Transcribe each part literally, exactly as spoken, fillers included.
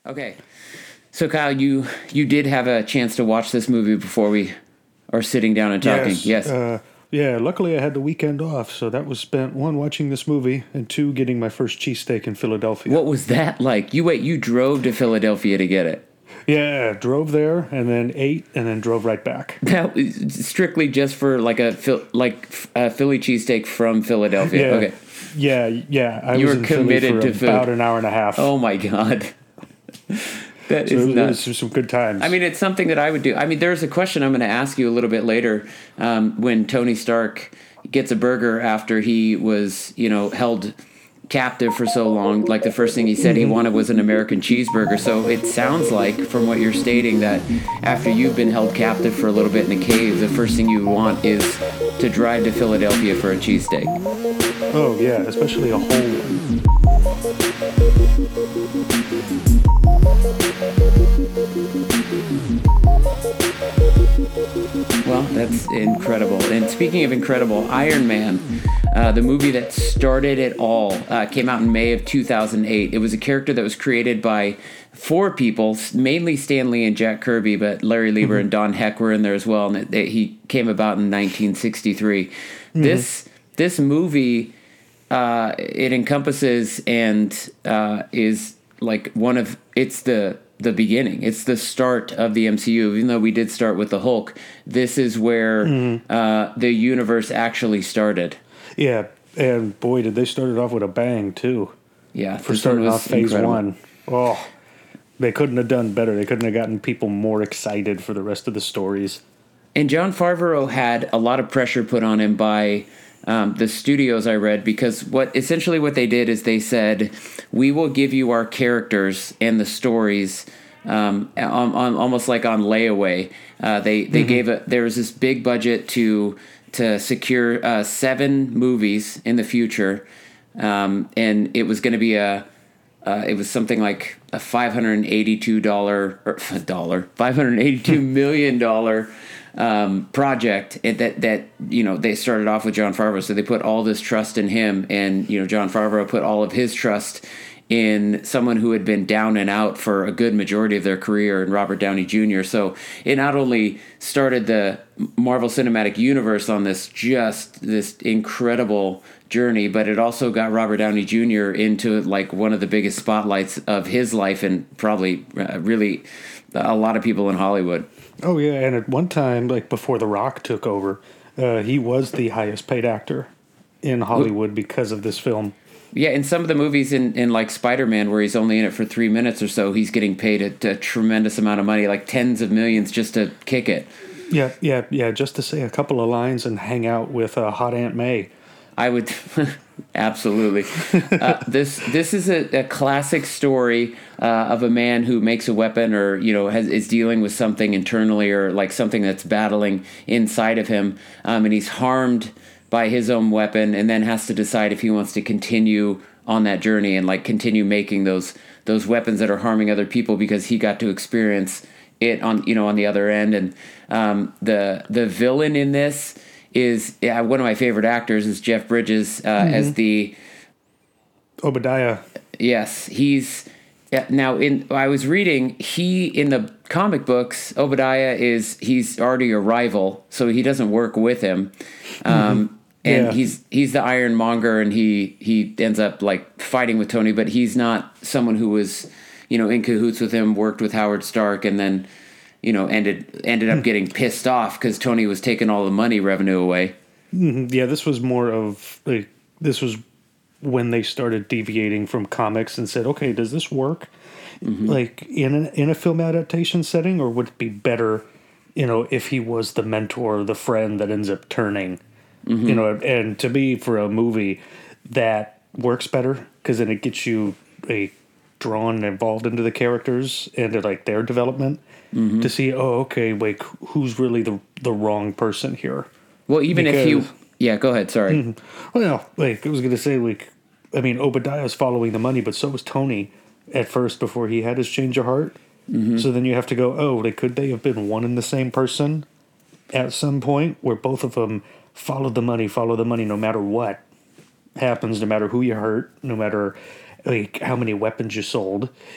Okay. So Kyle, you you did have a chance to watch this movie before we are sitting down and talking. Yes. Yes. Uh, yeah, luckily I had the weekend off, so that was spent, one, watching this movie, and two, getting my first cheesesteak in Philadelphia. What was that like? You wait, you drove to Philadelphia to get it. Yeah, drove there, and then ate, and then drove right back. That was strictly just for like a Phil- like a Philly cheesesteak from Philadelphia. Yeah. Okay. Yeah, yeah. I You was were in Philly committed for to food. about an hour and a half. Oh my God. That so is it nuts. was some good times. I mean, it's something that I would do. I mean, there's a question I'm going to ask you a little bit later um, when Tony Stark gets a burger after he was, you know, held captive for so long. Like the first thing he said he wanted was an American cheeseburger. So it sounds like, from what you're stating, that after you've been held captive for a little bit in the cave, the first thing you want is to drive to Philadelphia for a cheesesteak. Oh, yeah, especially a whole one. Well, that's incredible. And speaking of incredible, Iron Man, uh, the movie that started it all, uh, came out in May of two thousand eight. It was a character that was created by four people, mainly Stan Lee and Jack Kirby, but Larry Lieber mm-hmm. and Don Heck were in there as well. And it, it, he came about in nineteen sixty-three. Mm-hmm. This this movie, uh, it encompasses and uh, is like one of it's the. the beginning. It's the start of the M C U. Even though we did start with the Hulk, this is where mm. uh, the universe actually started. Yeah, and boy, did they start it off with a bang, too. Yeah. For starting off phase incredible. one. Oh, they couldn't have done better. They couldn't have gotten people more excited for the rest of the stories. And Jon Favreau had a lot of pressure put on him by Um, the studios, I read, because what essentially what they did is they said, we will give you our characters and the stories um, on, on, almost like on layaway. Uh, they they mm-hmm. gave a there was this big budget to to secure uh, seven movies in the future, um, and it was going to be a uh, it was something like a five hundred eighty-two dollar or dollar five hundred eighty-two million dollar. Um, project that that you know they started off with Jon Favreau, so they put all this trust in him, and you know Jon Favreau put all of his trust in someone who had been down and out for a good majority of their career, in Robert Downey Junior So it not only started the Marvel Cinematic Universe on this just this incredible journey, but it also got Robert Downey Junior into like one of the biggest spotlights of his life, and probably uh, really a lot of people in Hollywood. Oh, yeah, and at one time, like before The Rock took over, uh, he was the highest paid actor in Hollywood because of this film. Yeah, in some of the movies in, in like Spider-Man, where he's only in it for three minutes or so, he's getting paid a, a tremendous amount of money, like tens of millions just to kick it. Yeah, yeah, yeah, just to say a couple of lines and hang out with uh, hot Aunt May. I would absolutely. Uh, this this is a, a classic story uh, of a man who makes a weapon, or you know, has, is dealing with something internally, or like something that's battling inside of him, um, and he's harmed by his own weapon, and then has to decide if he wants to continue on that journey and like continue making those those weapons that are harming other people, because he got to experience it on you know on the other end. And um, the the villain in this is yeah, one of my favorite actors is Jeff Bridges uh, mm-hmm. as the Obadiah. Yes, he's yeah, now in. I was reading he in the comic books. Obadiah is he's already a rival, so he doesn't work with him, um, mm-hmm. and yeah. he's he's the Ironmonger, and he he ends up like fighting with Tony, but he's not someone who was you know in cahoots with him. Worked with Howard Stark, and then. You know, ended ended up getting pissed off because Tony was taking all the money revenue away. Mm-hmm. Yeah, this was more of like this was when they started deviating from comics and said, "Okay, does this work mm-hmm. like in a, in a film adaptation setting, or would it be better, you know, if he was the mentor, the friend that ends up turning, mm-hmm. you know?" And to me, for a movie, that works better because then it gets you a drawn and involved into the characters and to, like their development. Mm-hmm. To see, oh, okay, wait, who's really the the wrong person here? Well, even because, if you, yeah, go ahead. Sorry. Mm-hmm. Well, like I was gonna say, like, I mean, Obadiah's following the money, but so was Tony at first before he had his change of heart. Mm-hmm. So then you have to go, oh, like, could they have been one and the same person at some point, where both of them follow the money, follow the money, no matter what happens, no matter who you hurt, no matter like how many weapons you sold.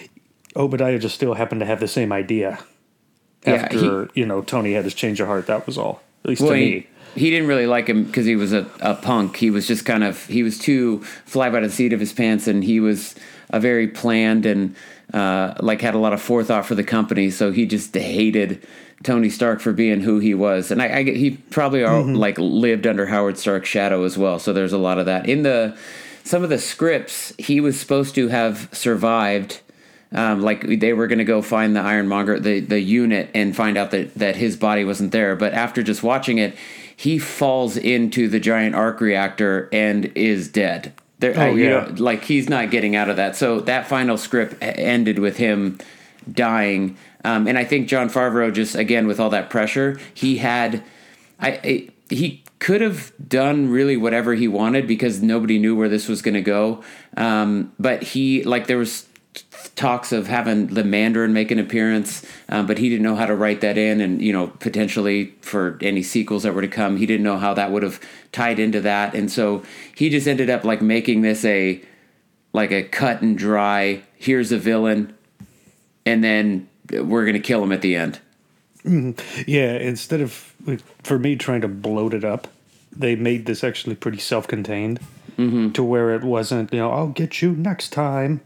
Obadiah just still happened to have the same idea Yeah, after, he, you know, Tony had his change of heart. That was all, at least well, to he, me. he didn't really like him because he was a, a punk. He was just kind of, he was too fly by the seat of his pants, and he was a very planned and uh, like had a lot of forethought for the company. So he just hated Tony Stark for being who he was. And I, I he probably all, mm-hmm. like lived under Howard Stark's shadow as well. So there's a lot of that. In the, some of the scripts, he was supposed to have survived. Um, like they were going to go find the Ironmonger, the, the unit, and find out that, that his body wasn't there. But after just watching it, he falls into the giant arc reactor and is dead. There, oh, uh, you yeah. know, like he's not getting out of that. So that final script ended with him dying. Um, and I think Jon Favreau just, again, with all that pressure, he had, I, I he could have done really whatever he wanted because nobody knew where this was going to go. Um, but he, like there was talks of having the Mandarin make an appearance, um, but he didn't know how to write that in, and you know, potentially for any sequels that were to come, he didn't know how that would have tied into that, and so he just ended up like making this a like a cut and dry. Here's a villain, and then we're gonna kill him at the end. Mm-hmm. Yeah, instead of for me trying to bloat it up, they made this actually pretty self-contained, mm-hmm. to where it wasn't, you know, I'll get you next time.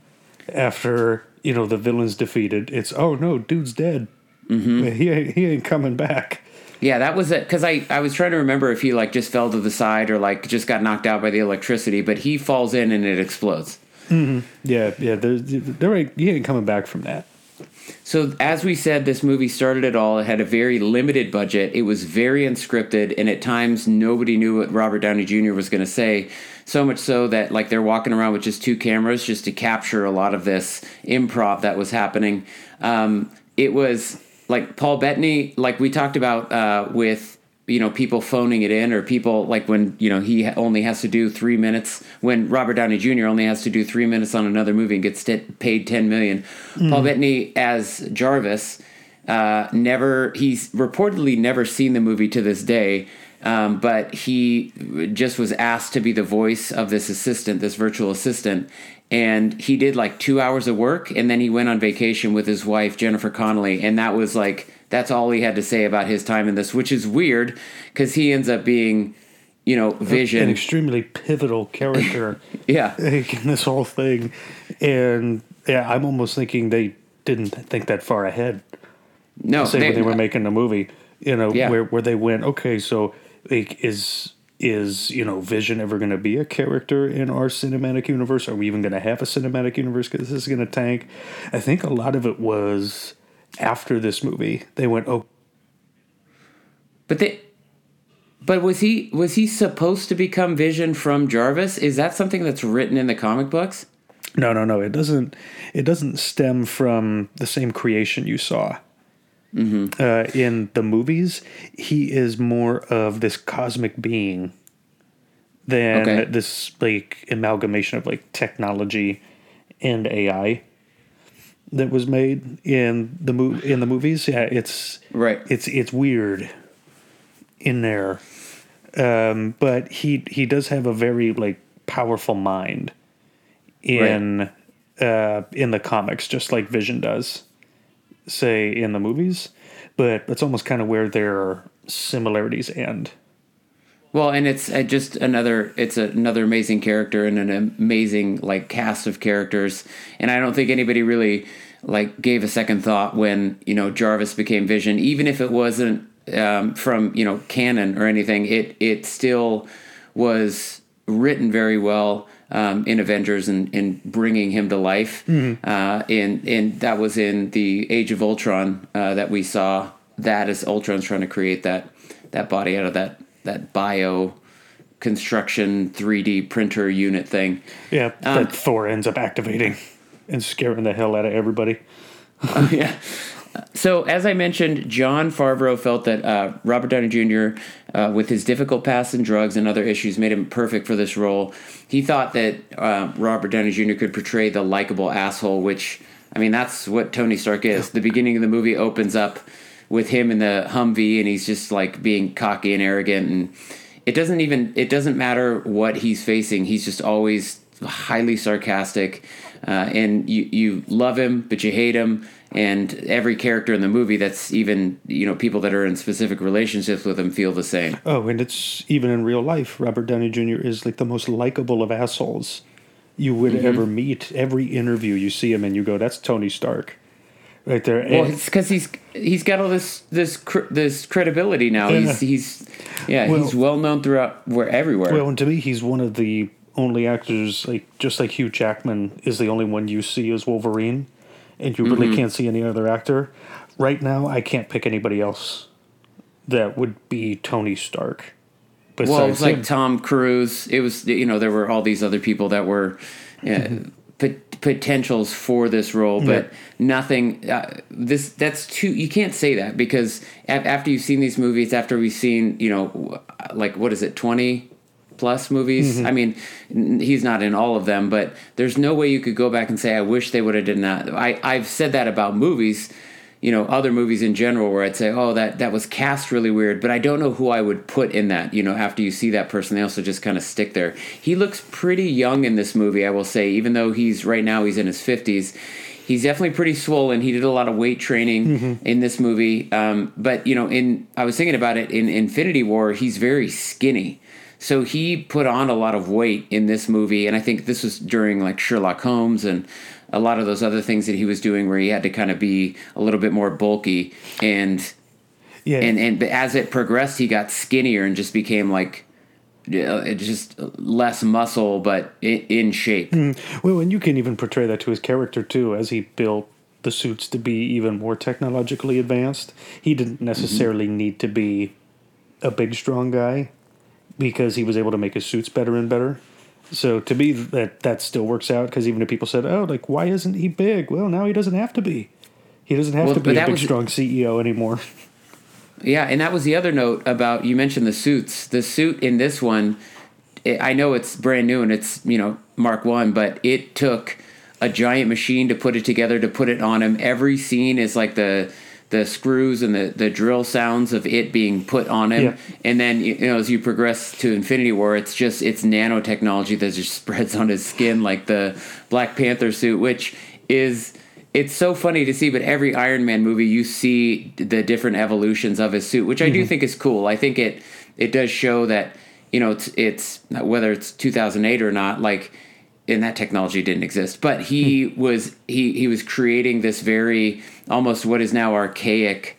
After, you know, the villain's defeated, it's, oh no, dude's dead. Mm-hmm. He ain't, he ain't coming back. Yeah, that was it. Because I, I was trying to remember if he like just fell to the side or like just got knocked out by the electricity, but he falls in and it explodes. Mm-hmm. Yeah, yeah, there, there ain't, he ain't coming back from that. So as we said, this movie started it all. It had a very limited budget. It was very unscripted, and at times nobody knew what Robert Downey Junior was going to say. So much so that like they're walking around with just two cameras just to capture a lot of this improv that was happening. Um, it was like Paul Bettany, like we talked about uh, with, you know, people phoning it in, or people like when, you know, he only has to do three minutes when Robert Downey Junior only has to do three minutes on another movie and gets t- paid ten million. Mm. Paul Bettany as Jarvis, uh, never, he's reportedly never seen the movie to this day. Um, but he just was asked to be the voice of this assistant, this virtual assistant. And he did like two hours of work, and then he went on vacation with his wife, Jennifer Connelly. And that was like, that's all he had to say about his time in this, which is weird because he ends up being, you know, Vision. An extremely pivotal character. Yeah. In this whole thing. And yeah, I'm almost thinking they didn't think that far ahead. No. Say they, when they were making the movie, you know, yeah. where, where they went, okay, so like, is is you know Vision ever going to be a character in our cinematic universe? Are we even going to have a cinematic universe? Because this is going to tank. I think a lot of it was after this movie. They went, oh, but they, but was he was he supposed to become Vision from Jarvis? Is that something that's written in the comic books? No, no, no. It doesn't. It doesn't stem from the same creation you saw. Mm-hmm. Uh, in the movies, he is more of this cosmic being than okay. this like amalgamation of like technology and A I that was made in the mo- in the movies. Yeah, it's right. It's it's weird in there, um, but he he does have a very like powerful mind in right. uh, in the comics, just like Vision does. Say in the movies, but that's almost kind of where their similarities end. Well, and it's uh, just another it's another amazing character and an amazing like cast of characters, and I don't think anybody really like gave a second thought when, you know, Jarvis became Vision, even if it wasn't um, from, you know, canon or anything. It it still was written very well. Um, in Avengers and, and bringing him to life. Mm-hmm. Uh, and, and that was in the Age of Ultron uh, that we saw that as Ultron's trying to create that that body out of that, that bio construction three D printer unit thing. Yeah, um, that Thor ends up activating and scaring the hell out of everybody. uh, yeah. So, as I mentioned, Jon Favreau felt that uh, Robert Downey Junior, uh, with his difficult past and drugs and other issues, made him perfect for this role. He thought that uh, Robert Downey Junior could portray the likable asshole, which, I mean, that's what Tony Stark is. The beginning of the movie opens up with him in the Humvee, and he's just, like, being cocky and arrogant. And it doesn't even, it doesn't matter what he's facing. He's just always highly sarcastic. uh, and you you love him, but you hate him. And every character in the movie, that's even, you know, people that are in specific relationships with him feel the same. Oh, and it's even in real life, Robert Downey Junior is like the most likable of assholes you would mm-hmm. ever meet. Every interview you see him and you go, that's Tony Stark. Right there. Well, and, it's because he's he's got all this this this credibility now. Yeah. He's he's yeah well, he's well known throughout where everywhere. Well, and to me, he's one of the only actors, like just like Hugh Jackman is the only one you see as Wolverine. And you really mm-hmm. can't see any other actor. Right now, I can't pick anybody else that would be Tony Stark. Well, it was like him. Tom Cruise. It was, you know, there were all these other people that were uh, mm-hmm. pot- potentials for this role, but yeah. nothing. Uh, this that's too. You can't say that because a- after you've seen these movies, after we've seen, you know, like what is it, twenty plus movies. Mm-hmm. I mean, he's not in all of them, but there's no way you could go back and say, I wish they would have done that. I, I've said that about movies, you know, other movies in general, where I'd say, oh, that, that was cast really weird, but I don't know who I would put in that, you know, after you see that person, they also just kind of stick there. He looks pretty young in this movie, I will say, even though he's, right now, he's in his fifties. He's definitely pretty swollen. He did a lot of weight training mm-hmm. in this movie. Um, but, you know, in I was thinking about it, in Infinity War, he's very skinny. So he put on a lot of weight in this movie, and I think this was during like Sherlock Holmes and a lot of those other things that he was doing where he had to kind of be a little bit more bulky. And yeah, and and as it progressed, he got skinnier and just became like uh, just less muscle, but in, in shape. Mm. Well, and you can even portray that to his character too, as he built the suits to be even more technologically advanced. He didn't necessarily mm-hmm. need to be a big, strong guy, because he was able to make his suits better and better. So to me, that that still works out, because even if people said, oh, like, why isn't he big? Well, now he doesn't have to be. He doesn't have well, to be a big, was, strong C E O anymore. Yeah, and that was the other note about, you mentioned the suits. The suit in this one, I know it's brand new and it's, you know, Mark One, but it took a giant machine to put it together, to put it on him. Every scene is like the... the screws and the, the drill sounds of it being put on him. Yeah. And then, you know, as you progress to Infinity War, it's just, it's nanotechnology that just spreads on his skin, like the Black Panther suit, which is, it's so funny to see, but every Iron Man movie, you see the different evolutions of his suit, which I mm-hmm. do think is cool. I think it, it does show that, you know, it's, it's whether it's two thousand eight or not, like, and that technology didn't exist, but he hmm. was he he was creating this very almost what is now archaic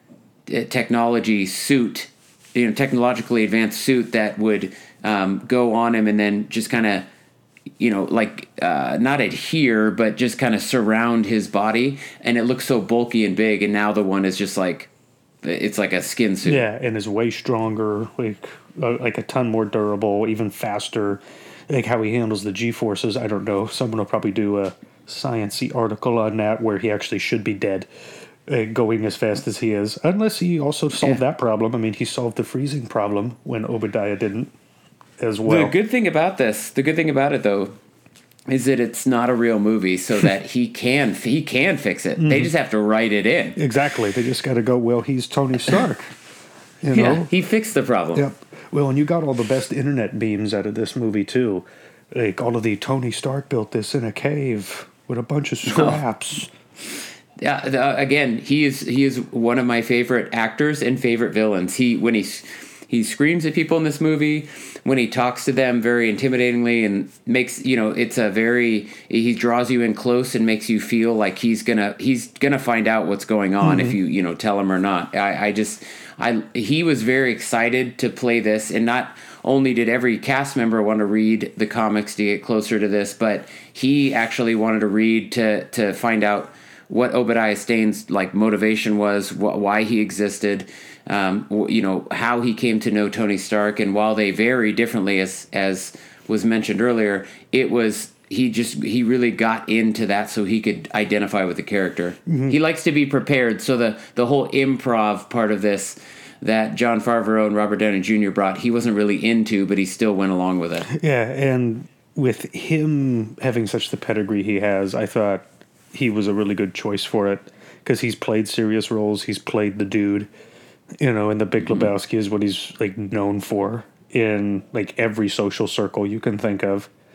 technology suit, you know, technologically advanced suit that would um, go on him and then just kind of, you know, like uh, not adhere, but just kind of surround his body, and it looks so bulky and big. And now the one is just like, it's like a skin suit. Yeah, and is way stronger, like uh, like a ton more durable, even faster. Like how he handles the G-forces, I don't know. Someone will probably do a science-y article on that where he actually should be dead, uh, going as fast as he is. Unless he also solved yeah. that problem. I mean, he solved the freezing problem when Obadiah didn't as well. The good thing about this, the good thing about it, though, is that it's not a real movie, so that he can he can fix it. Mm-hmm. They just have to write it in. Exactly. They just got to go, well, he's Tony Stark. You know? Yeah, he fixed the problem. Yep. Well, and you got all the best internet memes out of this movie, too. Like, all of the Tony Stark built this in a cave with a bunch of scraps. Oh. Yeah, the, again, he is he is one of my favorite actors and favorite villains. He when he he screams at people in this movie, when he talks to them very intimidatingly and makes, you know, it's a very, he draws you in close and makes you feel like he's gonna he's gonna find out what's going on mm-hmm. if you you know tell him or not. I, I just I he was very excited to play this, and not only did every cast member want to read the comics to get closer to this, but he actually wanted to read to to find out what Obadiah Stane's like motivation was, wh- why he existed, um, w- you know, how he came to know Tony Stark. And while they vary differently, as as was mentioned earlier, it was he just he really got into that so he could identify with the character. Mm-hmm. He likes to be prepared, so the the whole improv part of this that Jon Favreau and Robert Downey Junior brought, he wasn't really into, but he still went along with it. Yeah, and with him having such the pedigree he has, I thought he was a really good choice for it, because he's played serious roles. He's played the dude, you know, and The Big mm-hmm. Lebowski is what he's like known for in like every social circle you can think of.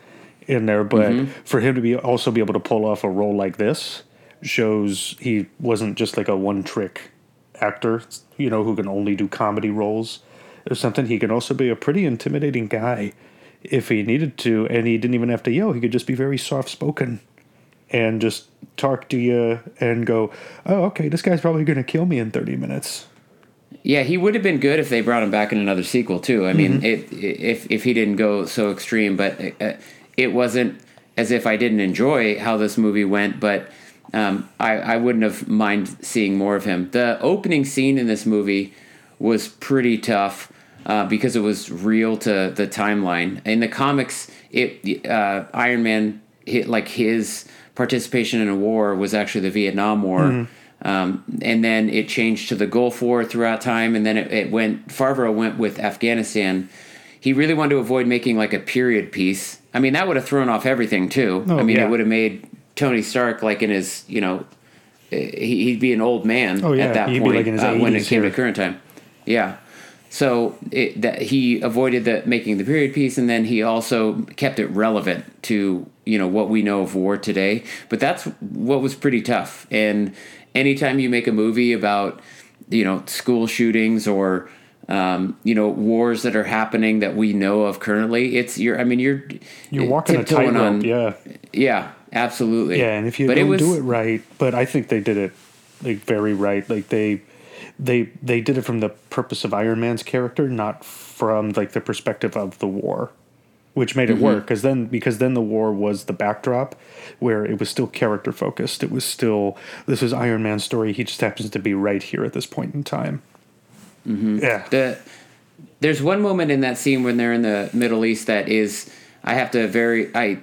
in there, but Mm-hmm. for him to be also be able to pull off a role like this shows he wasn't just like a one trick actor, you know, who can only do comedy roles or something. He can also be a pretty intimidating guy if he needed to, and he didn't even have to yell. He could just be very soft spoken and just talk to you and go, oh, okay, this guy's probably going to kill me in thirty minutes. Yeah, he would have been good if they brought him back in another sequel too. I mean, Mm-hmm. it, if if he didn't go so extreme, but it, it wasn't as if I didn't enjoy how this movie went. But um, I I wouldn't have mind seeing more of him. The opening scene in this movie was pretty tough uh, because it was real to the timeline. In the comics, it uh, Iron Man hit like his participation in a war was actually the Vietnam War. Mm-hmm. Um, and then it changed to the Gulf War throughout time, and then it, it went. Favreau went with Afghanistan. He really wanted to avoid making like a period piece. I mean, that would have thrown off everything too. Oh, I mean, yeah. it would have made Tony Stark like in his, you know, he, he'd be an old man Oh, yeah. at that He'd be, point like, in his uh, when it eighties came here. to current time. Yeah. So it, that he avoided the making the period piece, and then he also kept it relevant to, you know, what we know of war today. But that's what was pretty tough. And anytime you make a movie about, you know, school shootings or um, you know, wars that are happening that we know of currently, it's you're. I mean, you're You're walking a tiptoeing tightrope, on- yeah. Yeah, absolutely. Yeah, and if you But don't it was, do it right, but I think they did it like very right. Like they they they did it from the purpose of Iron Man's character, not from like the perspective of the war, which made it Mm-hmm. work. Because then because then the war was the backdrop, where it was still character focused. It was still this is Iron Man's story. He just happens to be right here at this point in time. Mm-hmm. Yeah, The there's one moment in that scene when they're in the Middle East that is I have to very I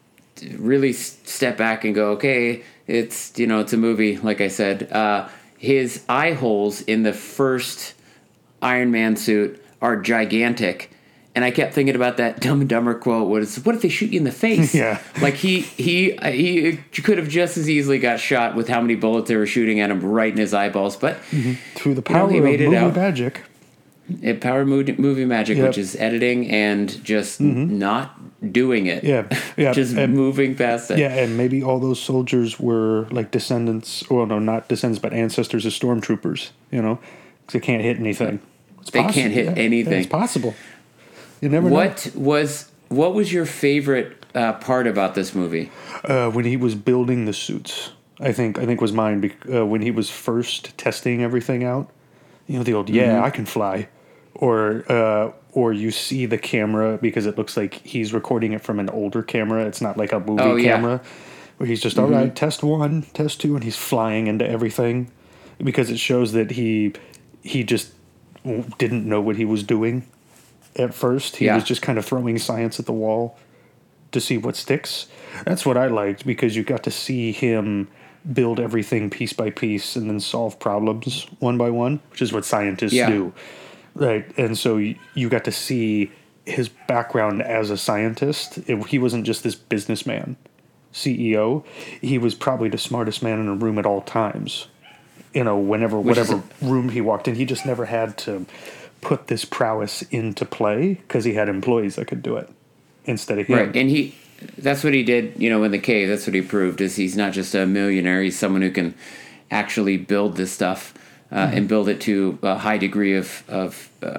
really s- step back and go, okay, it's you know it's a movie, like I said. Uh, his eye holes in the first Iron Man suit are gigantic. And I kept thinking about that Dumb and Dumber quote. What is? What if they shoot you in the face? Yeah. Like he he he could have just as easily got shot with how many bullets they were shooting at him right in his eyeballs. But through the You know, power he of made it movie out. magic. it power movie, movie magic, Yep. which is editing and just not doing it. Yeah, yeah, just and- moving past it. Yeah, and maybe all those soldiers were like descendants, well, no, not descendants, but ancestors of stormtroopers, you know, because they can't hit anything. It's They can't hit yeah, anything. It's possible. You never know. What was what was your favorite uh, part about this movie? Uh, when he was building the suits, I think I think was mine. bec- Uh, when he was first testing everything out, you know, the old "yeah, Mm-hmm. I can fly," or uh, or you see the camera because it looks like he's recording it from an older camera. It's not like a movie Oh, yeah. camera where he's just all Mm-hmm. right, test one, test two, and he's flying into everything because it shows that he he just didn't know what he was doing at first. He Yeah. was just kind of throwing science at the wall to see what sticks. That's what I liked because you got to see him build everything piece by piece and then solve problems one by one, which is what scientists Yeah. do. Right. And so you, you got to see his background as a scientist. It, he wasn't just this businessman, C E O. He was probably the smartest man in a room at all times. You know, whenever, Which is whatever room he walked in, he just never had to put this prowess into play because he had employees that could do it instead of him. Right, and he that's what he did, you know, in the cave. That's what he proved is he's not just a millionaire. He's someone who can actually build this stuff uh, Mm-hmm. and build it to a high degree of of uh,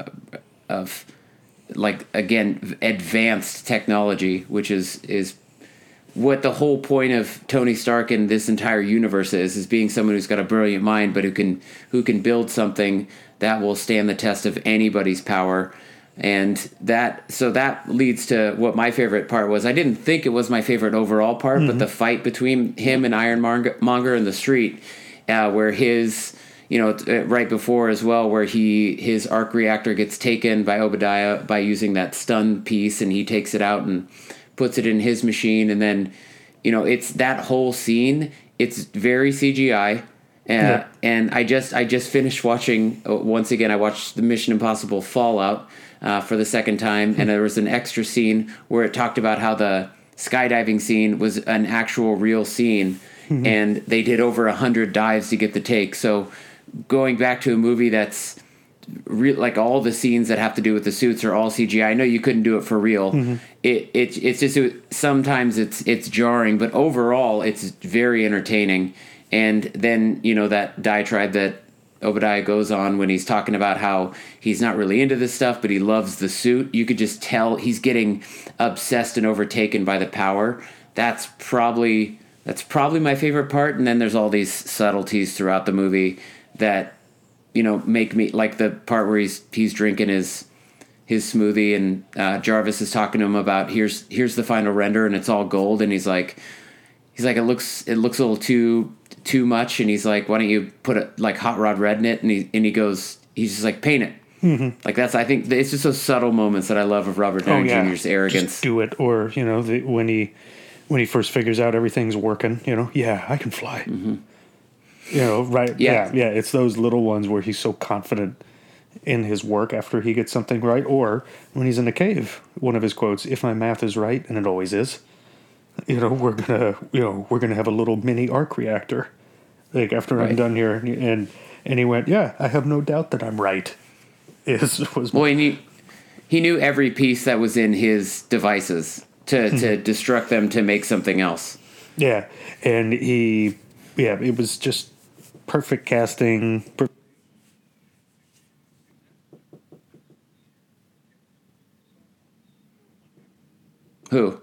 of like again advanced technology, which is is what the whole point of Tony Stark and this entire universe is is being someone who's got a brilliant mind, but who can who can build something that will stand the test of anybody's power. And that so that leads to what my favorite part was. I didn't think it was my favorite overall part, Mm-hmm. but the fight between him and Ironmonger in the street, uh, where his you know t- right before as well, where he his arc reactor gets taken by Obadiah by using that stun piece, and he takes it out and puts it in his machine, and then you know it's that whole scene. It's very C G I. Uh, Yeah. And I just I just finished watching uh, once again. I watched the Mission Impossible Fallout uh, for the second time, and there was an extra scene where it talked about how the skydiving scene was an actual real scene, and they did over a hundred dives to get the take. So going back to a movie that's re- like all the scenes that have to do with the suits are all C G I. I know you couldn't do it for real. Mm-hmm. It, it it's just it, sometimes it's it's jarring, but overall it's very entertaining. And then you know that diatribe that Obadiah goes on when he's talking about how he's not really into this stuff, but he loves the suit. You could just tell he's getting obsessed and overtaken by the power. That's probably that's probably my favorite part. And then there's all these subtleties throughout the movie that, you know, make me like the part where he's he's drinking his his smoothie and uh, Jarvis is talking to him about here's here's the final render and it's all gold, and he's like he's like it looks it looks a little too too much, and he's like, why don't you put a like hot rod red in it, and he and he goes he's just like, paint it. Mm-hmm. Like that's I think it's just those subtle moments that I love of Robert Downey oh, yeah. Junior's arrogance. Just do it, or you know the, when he when he first figures out everything's working, you know, yeah, I can fly. Mm-hmm. You know, right? Yeah. yeah, yeah. It's those little ones where he's so confident in his work after he gets something right, or when he's in the cave. One of his quotes: "If my math is right, and it always is, you know, we're gonna, you know, we're gonna have a little mini arc reactor, like after right. I'm done here." And and he went, "Yeah, I have no doubt that I'm right." Is was well, he knew, he knew every piece that was in his devices to to destruct them to make something else. Yeah, and he, yeah, it was just perfect casting. Per- Who?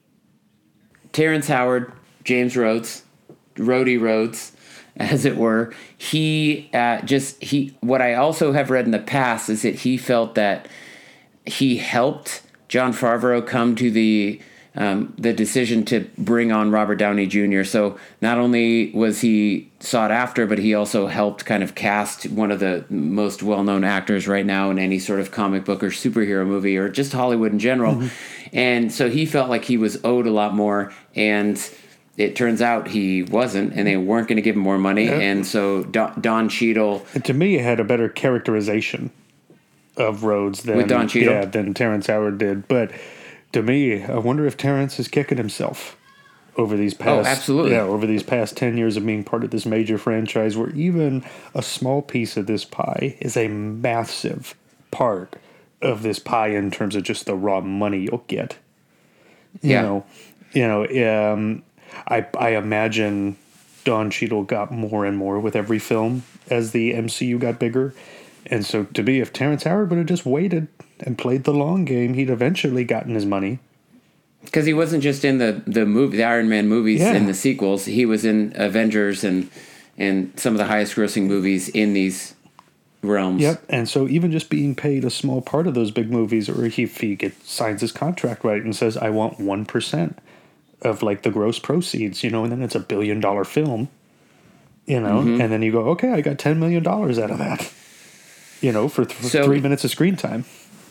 Terrence Howard, James Rhodes, Rhodey Rhodes, as it were. He uh, just he. What I also have read in the past is that he felt that he helped Jon Favreau come to the um, the decision to bring on Robert Downey Junior So not only was he sought after, but he also helped kind of cast one of the most well-known actors right now in any sort of comic book or superhero movie or just Hollywood in general. Mm-hmm. And so he felt like he was owed a lot more, and it turns out he wasn't, and they weren't going to give him more money. Yeah. And so Don, Don Cheadle... And to me, it had a better characterization of Rhodes than, with Don Cheadle? Yeah, than Terrence Howard did. But to me, I wonder if Terrence is kicking himself over these past... Oh, absolutely. Yeah, over these past ten years of being part of this major franchise where even a small piece of this pie is a massive part of this pie in terms of just the raw money you'll get. You yeah. know, you know, um, I I imagine Don Cheadle got more and more with every film as the M C U got bigger. And so to be, if Terrence Howard would have just waited and played the long game, he'd eventually gotten his money. Because he wasn't just in the, the movie, the Iron Man movies yeah. and the sequels. He was in Avengers and and some of the highest grossing movies in these realms. Yep, and so even just being paid a small part of those big movies, or if he gets, signs his contract right and says, I want one percent of like the gross proceeds, you know, and then it's a billion dollar film, you know, mm-hmm. and then you go, okay, I got ten million dollars out of that, you know, for, th- for so, three minutes of screen time.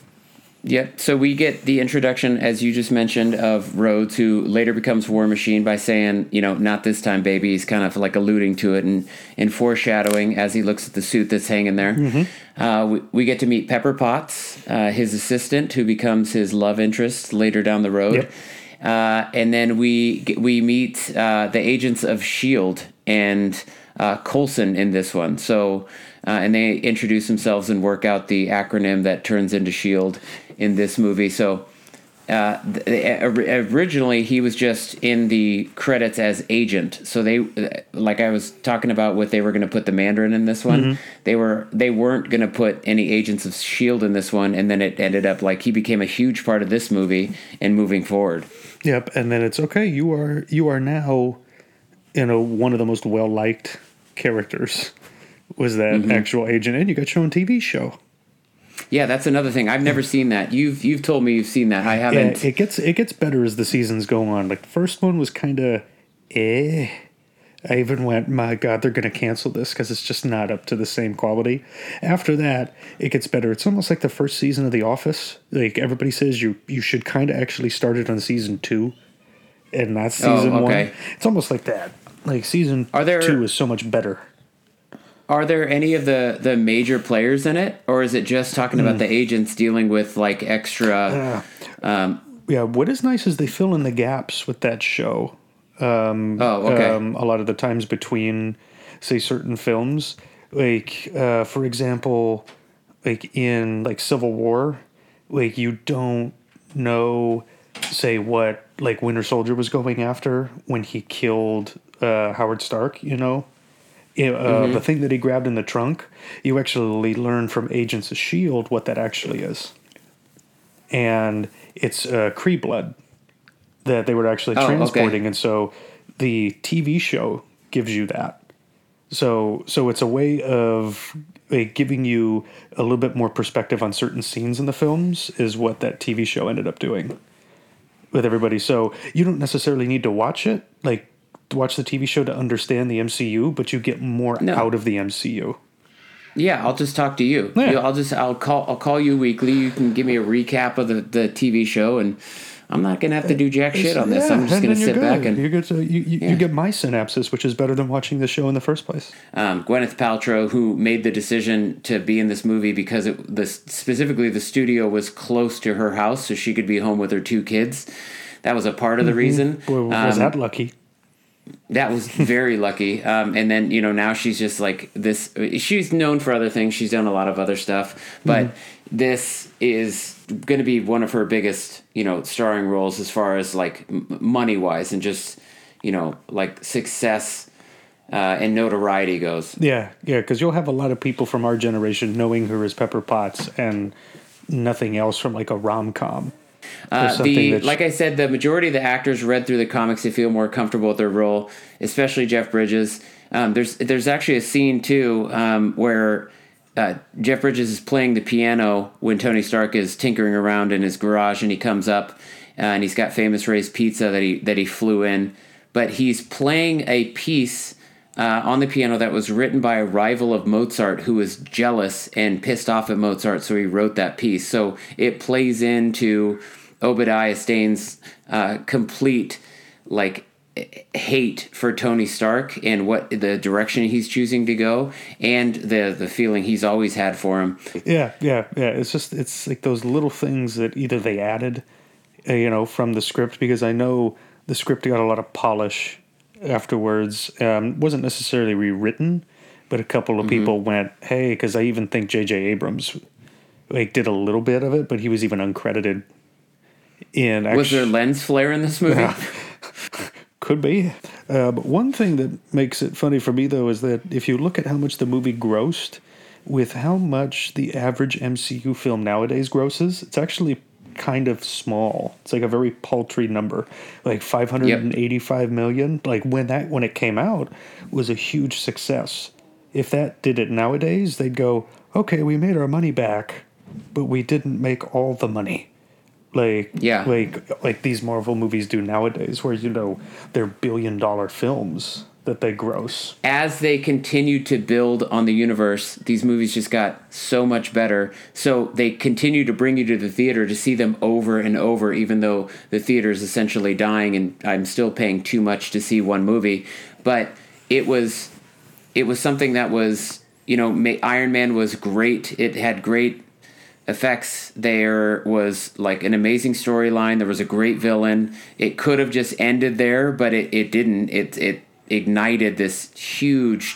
Yep. So we get the introduction, as you just mentioned, of Rhodes, who later becomes War Machine by saying, you know, not this time, baby. He's kind of like alluding to it and, and foreshadowing as he looks at the suit that's hanging there. Mm-hmm. Uh, we, we get to meet Pepper Potts, uh, his assistant, who becomes his love interest later down the road. Yep. Uh, and then we we meet uh, the agents of S H I E L D and uh, Coulson in this one. So, uh, and they introduce themselves and work out the acronym that turns into S H I E L D in this movie. So uh, th- originally he was just in the credits as agent. So they, like I was talking about what they were going to put the Mandarin in this one. Mm-hmm. They were, they weren't going to put any agents of S H I E L D in this one. And then it ended up like he became a huge part of this movie and moving forward. Yep. And then it's okay. You are, you are now, you know, one of the most well-liked characters was that mm-hmm. actual agent, and you got your own T V show. Yeah, that's another thing. I've never seen that. You've you've told me you've seen that. I haven't. Yeah, it gets it gets better as the seasons go on. Like the first one was kind of eh. I even went, my God, they're going to cancel this because it's just not up to the same quality. After that, it gets better. It's almost like the first season of The Office. Like everybody says, you you should kind of actually start it on season two, and not season oh, okay. one. It's almost like that. Like season Are there, two is so much better. Are there any of the, the major players in it, or is it just talking mm. about the agents dealing with like extra? Uh, um, yeah, what is nice is they fill in the gaps with that show. Um, oh, okay. Um, a lot of the times between, say, certain films, like uh, for example, like in like Civil War, like you don't know, say what like Winter Soldier was going after when he killed uh, Howard Stark. You know, It, uh, Mm-hmm. the thing that he grabbed in the trunk. You actually learn from Agents of Shield what that actually is, and it's uh, Kree blood that they were actually Oh, okay. transporting, and so the T V show gives you that. So, so it's a way of like, giving you a little bit more perspective on certain scenes in the films. Is what that T V show ended up doing with everybody. So you don't necessarily need to watch it, like to watch the T V show to understand the M C U, but you get more No. out of the M C U. Yeah, I'll just talk to you. Yeah. You- I'll just I'll call I'll call you weekly. You can give me a recap of the, the T V show, and I'm not gonna have to do jack shit on this. Yeah, I'm just and gonna then you're sit good. back and you get to, you, you, Yeah. you get my synapses, which is better than watching the show in the first place. um, Gwyneth Paltrow, who made the decision to be in this movie because it, the specifically the studio was close to her house, so she could be home with her two kids. That was a part of the reason. Boy, was Um, that lucky? That was very lucky. Um, and then, you know, now she's just like this. She's known for other things. She's done a lot of other stuff. But Mm-hmm. this is going to be one of her biggest, you know, starring roles as far as like m- money wise and just, you know, like success uh, and notoriety goes. Yeah, yeah, because you'll have a lot of people from our generation knowing her as Pepper Potts and nothing else from like a rom com. Uh, the like I said, the majority of the actors read through the comics to feel more comfortable with their role, especially Jeff Bridges. Um, there's there's actually a scene too um, where uh, Jeff Bridges is playing the piano when Tony Stark is tinkering around in his garage, and he comes up uh, and he's got Famous Ray's Pizza that he that he flew in, but he's playing a piece uh, on the piano that was written by a rival of Mozart who was jealous and pissed off at Mozart, so he wrote that piece. So it plays into Obadiah Stane's uh, complete like hate for Tony Stark and what the direction he's choosing to go, and the the feeling he's always had for him. Yeah, yeah, yeah. It's just it's like those little things that either they added, uh, you know, from the script, because I know the script got a lot of polish afterwards. Um, wasn't necessarily rewritten, but a couple of Mm-hmm. people went, "Hey," because I even think J J Abrams like did a little bit of it, but he was even uncredited. In Was there actu- lens flare in this movie? Could be. Uh, but one thing that makes it funny for me, though, is that if you look at how much the movie grossed with how much the average M C U film nowadays grosses, it's actually kind of small. It's like a very paltry number, like five hundred eighty-five million. Like when that when it came out, was a huge success. If that did it nowadays, they'd go, okay, we made our money back, but we didn't make all the money. Like Yeah. like like these Marvel movies do nowadays, where you know they're billion dollar films that they gross. As they continued to build on the universe, these movies just got so much better. So they continue to bring you to the theater to see them over and over, even though the theater is essentially dying and I'm still paying too much to see one movie. But it was it was something that was, you know, ma- Iron Man was great. It had great effects. There was like an amazing storyline. There was a great villain. It could have just ended there, but it, it didn't. It it ignited this huge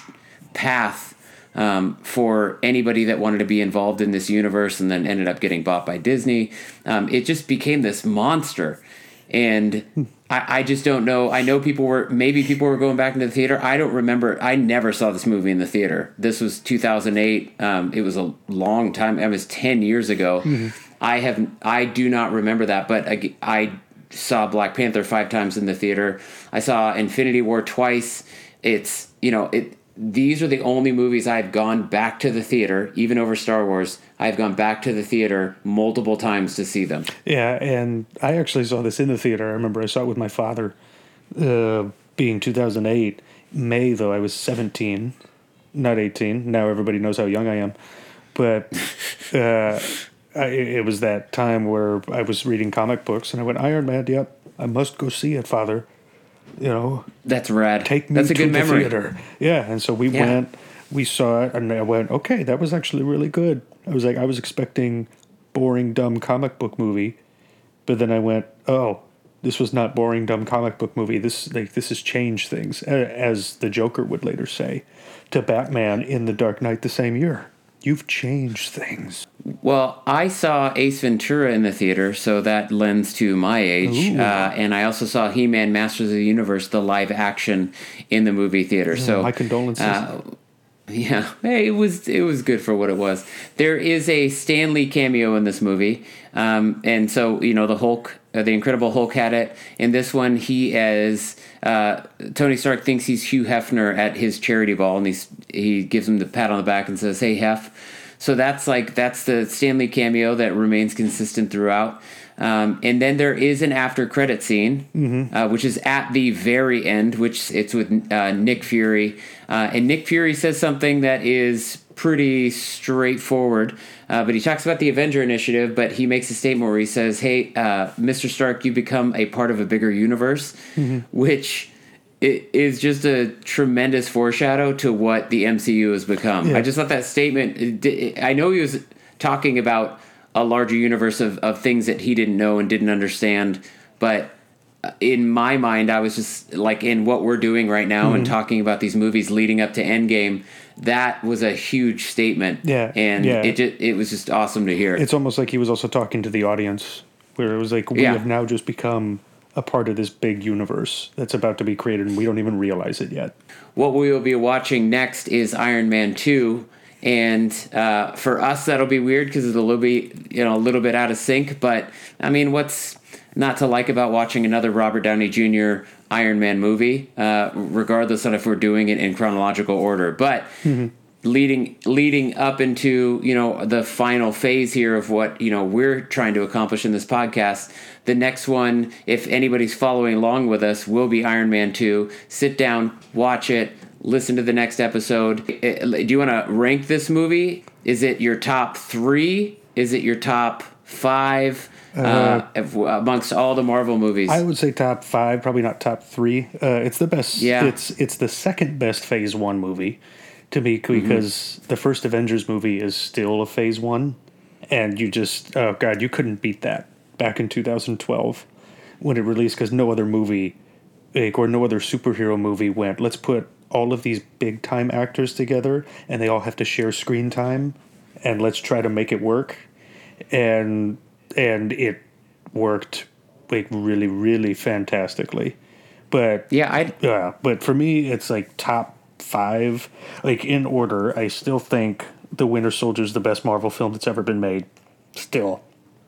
path um, for anybody that wanted to be involved in this universe, and then ended up getting bought by Disney. Um, it just became this monster, and I, I just don't know. I know people were maybe people were going back into the theater. I don't remember. I never saw this movie in the theater. This was two thousand eight. Um, it was a long time. It was ten years ago. Mm-hmm. I have. I do not remember that, but I, I saw Black Panther five times in the theater. I saw Infinity War twice. It's, you know, it. These are the only movies I've gone back to the theater, even over Star Wars. I've gone back to the theater multiple times to see them. Yeah, and I actually saw this in the theater. I remember I saw it with my father, uh, being two thousand eight. May, though, I was seventeen, not eighteen. Now everybody knows how young I am. But uh, I, it was that time where I was reading comic books, and I went, Iron Man, yep, I must go see it, Father. You know, That's rad. take me That's a to good the memory. theater. Yeah, and so we Yeah. went, we saw it, and I went, okay, that was actually really good. I was like, I was expecting boring, dumb comic book movie, but then I went, oh, this was not boring, dumb comic book movie. This like this has changed things, a- as the Joker would later say to Batman in The Dark Knight the same year. You've changed things. Well, I saw Ace Ventura in the theater, so that lends to my age. Uh, and I also saw He-Man Masters of the Universe, the live action, in the movie theater. Oh, so my condolences. Uh, yeah, hey, it was it was good for what it was. There is a Stan Lee cameo in this movie, um, and so you know the Hulk, uh, the Incredible Hulk had it. In this one, he is uh, Tony Stark thinks he's Hugh Hefner at his charity ball, and he's he gives him the pat on the back and says, "Hey, Hef." So that's like that's the Stan Lee cameo that remains consistent throughout. Um, and then there is an after credit scene, mm-hmm. uh, which is at the very end, which it's with uh, Nick Fury. Uh, and Nick Fury says something that is pretty straightforward, uh, but he talks about the Avenger Initiative, but he makes a statement where he says, hey, uh, Mister Stark, you become a part of a bigger universe, mm-hmm. which is just a tremendous foreshadow to what the M C U has become. Yeah. I just thought that statement, I know he was talking about a larger universe of, of things that he didn't know and didn't understand. But in my mind, I was just like in what we're doing right now mm-hmm. and talking about these movies leading up to Endgame. That was a huge statement. Yeah. And yeah. it just, it was just awesome to hear. It's almost like he was also talking to the audience where it was like, we yeah. have now just become a part of this big universe that's about to be created and we don't even realize it yet. What we will be watching next is Iron Man two. And uh, for us, that'll be weird because it's a little bit, you know, a little bit out of sync. But I mean, what's not to like about watching another Robert Downey Junior Iron Man movie, uh, regardless of if we're doing it in chronological order. But mm-hmm. leading leading up into, you know, the final phase here of what, you know, we're trying to accomplish in this podcast. The next one, if anybody's following along with us, will be Iron Man two. Sit down, watch it. Listen to the next episode. Do you want to rank this movie? Is it your top three? Is it your top five uh, uh, amongst all the Marvel movies? I would say top five, probably not top three. Uh, it's the best. Yeah. It's it's the second best Phase One movie to me because mm-hmm. the first Avengers movie is still a Phase One, and you just oh god, you couldn't beat that back in two thousand twelve when it released because no other movie, like, or no other superhero movie went. Let's put all of these big time actors together and they all have to share screen time and let's try to make it work. And and it worked like really, really fantastically. But yeah, I yeah, but for me it's like top five. Like in order, I still think The Winter Soldier is the best Marvel film that's ever been made. Still.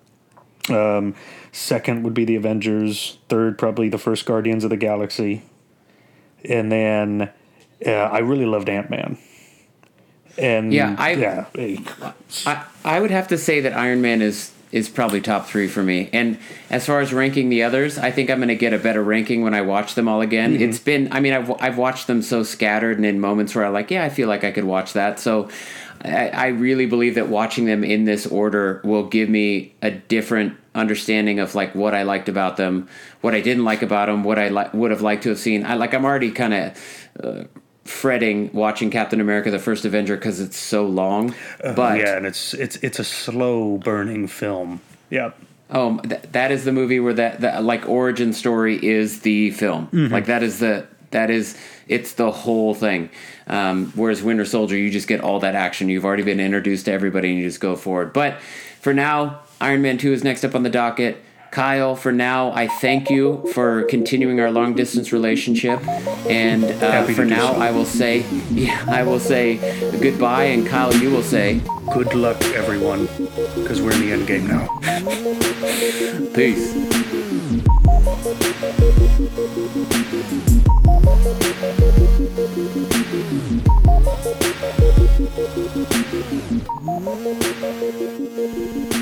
Um, second would be The Avengers. Third, probably the first Guardians of the Galaxy. And then uh, I really loved Ant-Man. And yeah, I, yeah, I I would have to say that Iron Man is is probably top three for me. And as far as ranking the others, I think I'm going to get a better ranking when I watch them all again. Mm-hmm. It's been, I mean, I've I've watched them so scattered and in moments where I'm like, yeah, I feel like I could watch that. So I, I really believe that watching them in this order will give me a different understanding of like what I liked about them, what I didn't like about them, what I li- would have liked to have seen. I like I'm already kind of uh, fretting watching Captain America: The First Avenger because it's so long. Uh, but yeah, and it's it's it's a slow burning film. Yep. Oh, th- that is the movie where that, that like origin story is the film. Mm-hmm. Like that is the that is it's the whole thing. Um, whereas Winter Soldier, you just get all that action. You've already been introduced to everybody, and you just go forward. But for now, Iron Man two is next up on the docket. Kyle, for now, I thank you for continuing our long distance relationship, and uh, for now, so. I will say, yeah, I will say goodbye, and Kyle, you will say, good luck, everyone, because we're in the end game now. Peace. Thank you.